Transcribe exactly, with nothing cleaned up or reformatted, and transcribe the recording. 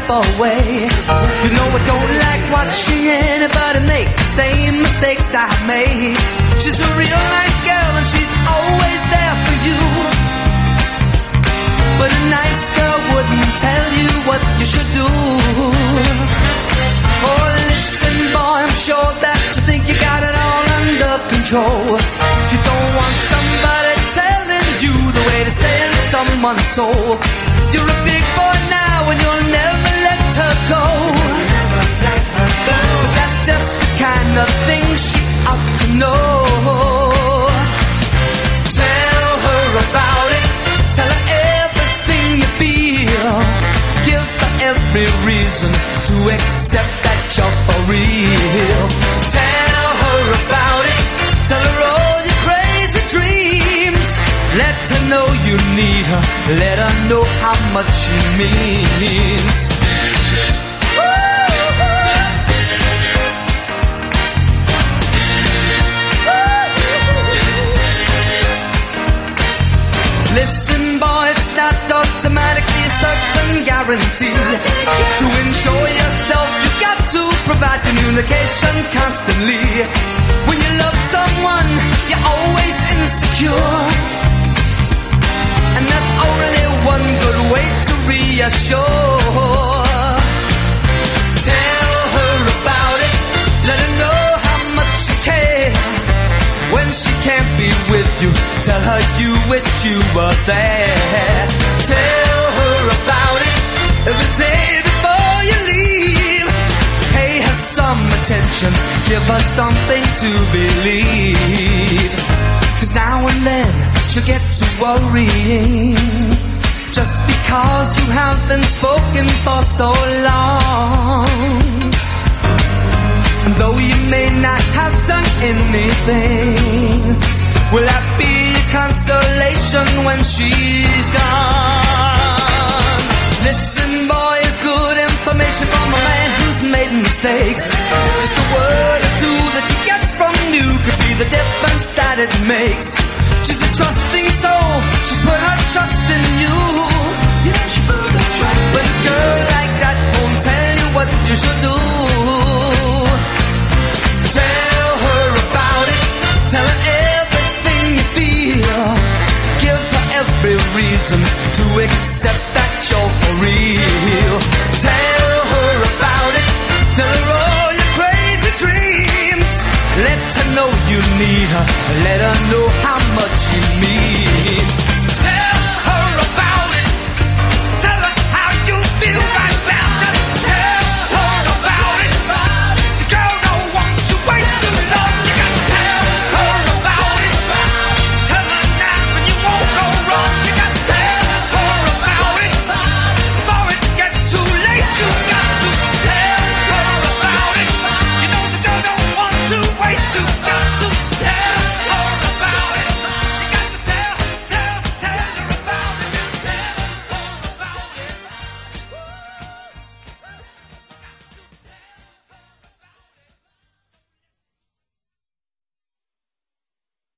step away. You know I don't like watching anybody make the same mistakes I made. She's a real nice girl and she's always there for you. But a nice girl wouldn't tell you what you should do. Oh, listen, boy, I'm sure that you think you got it all under control. You don't want somebody telling you the way to stay in someone's soul. You're a big boy now and you'll never let her go. But that's just the kind of thing she ought to know. Tell her about it. Tell her everything you feel. Give her every reason to accept that you're for real. Tell her about it. Tell her all your crazy dreams. Let her know you need her. Let her know how much she means. Listen, boy, it's not automatically a certain guarantee. To ensure yourself, you've got to provide communication constantly. When you love someone, you're always insecure. And there's only one good way to reassure. Tell her about it. Let her know how much you care. When she can't be with you, tell her you wish you were there. Tell her about it every day before you leave. Pay her some attention, give her something to believe. Cause now and then she'll get to worrying, just because you haven't spoken for so long. And though you may not have done anything, will that be a consolation when she's gone? Listen, boy, it's good information from a man who's made mistakes. Just a word or two that she gets from you could be the difference that it makes. She's a trusting soul, she's put her trust in you. Yeah, she put her trust. But a girl like that won't tell you what you should do. Tell her about it. Tell her everything you feel. Give her every reason to accept that you're for real. Tell her about it. Tell her all your crazy dreams. Let her know you need her. Let her know